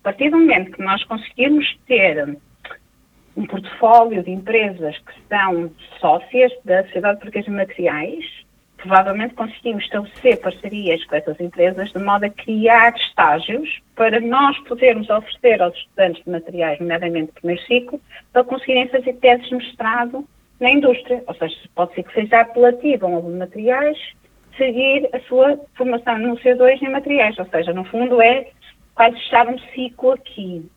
partir do momento que nós conseguirmos ter um portfólio de empresas que são sócias da Sociedade Portuguesa de Materiais, provavelmente conseguimos estabelecer parcerias com essas empresas de modo a criar estágios para nós podermos oferecer aos estudantes de materiais, nomeadamente primeiro ciclo, para conseguirem fazer teses de mestrado na indústria. Ou seja, pode ser que seja apelativo a um aluno de materiais seguir a sua formação no C2 em materiais. Ou seja, no fundo é quase fechar um ciclo aqui.